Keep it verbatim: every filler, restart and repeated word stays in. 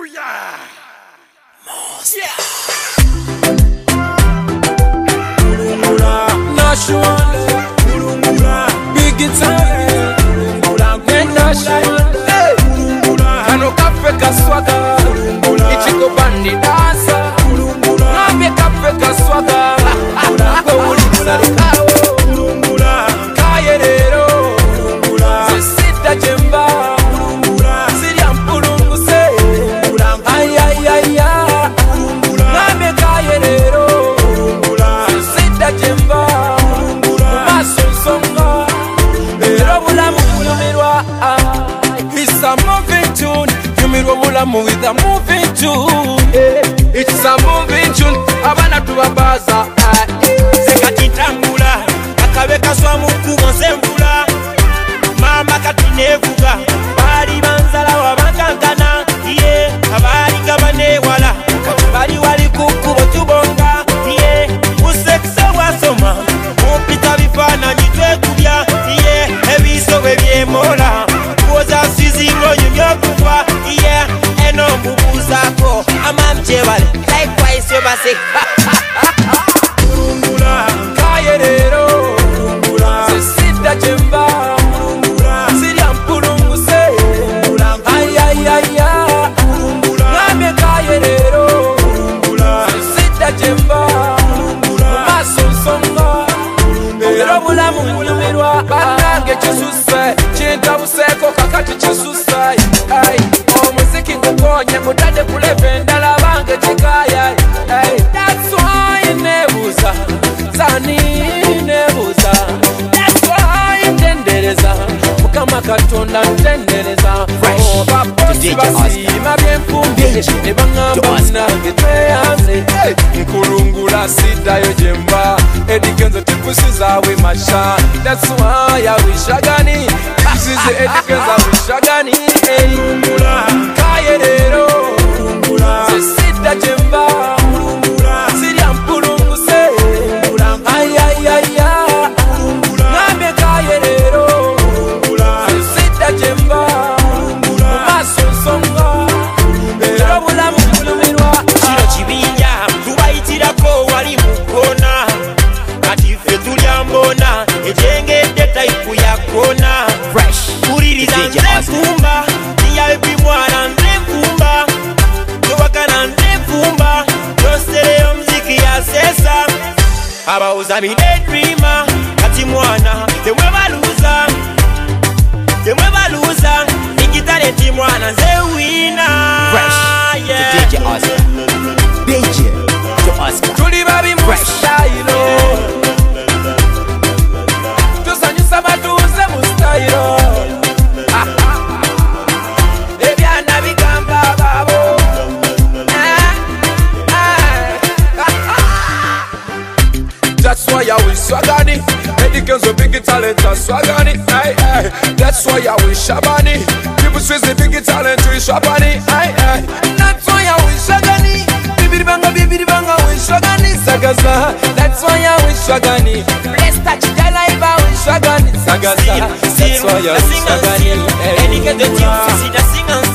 Yeah. Yeah. National, big guitar, national, kano kafe kaswaga, ichiko bandi dansa, nami kafe kaswaga, go uli mulikawo, kaye rero, sisita jemba, siria mpulungu se, ay ay ay ay, nami kaye rero, sisita jemba. It's a moving tune. You mean wabulamu with a moving tune. It's a moving tune. Abana tuwabaza. Sekatitangula akabeka swamu kugonsemvula mama katinevuga bali banzala wabakankana ye abali kabane wala bali wali kukubo tubonga ye useksa wasoma mupita bifana nitwe kubya ye ebiso bebyemola kuoza sizingo nyonyokwa ye eno mbubuzako amamchebale likewise yobase Jemba, siria mpulungu se, ay ay ay ay, nami kaye rero, sita jemba, masonsonga, ero bulamu bulumirwa, banange chisuse, chintabuseko kakati chisuse, ay, omuziki ngukonye mutade kuleve ndala bange chikaya, ay, that's why nebuza, zani nebuza. Mukama katonda ntendereza babosi basima byenfumbye ne bangamba nange tweyanze nkulungula siddayo jemba edikenzo tikusizawe masha that's why I wish agani isize edikenzo wish agani kaye rero sidda jemba siria mpulungu se ay ay ay ay name kaye rero abauza midedrima kati mwana temwe baluza temwe baluza ikitalenti mwana nze wina fresh yeah. To D J Oscar D J to Oscar tuli babi mu style tusanyusa batuze mu style ebyana bigamba babo that's why I wish Swagani. Medicans with big talent and Swagani. Aye, aye. That's why I wish Shabani. People switch the big talent to Shabani. Aye, aye. That's why I wish Swagani. Bibi banga, bibi banga, wish Swagani. Sagaza. That's why I wish Swagani. Let's touch the life, I wish Swagani. Sagaza. That's why I wish Swagani. Any get the team, see the singers.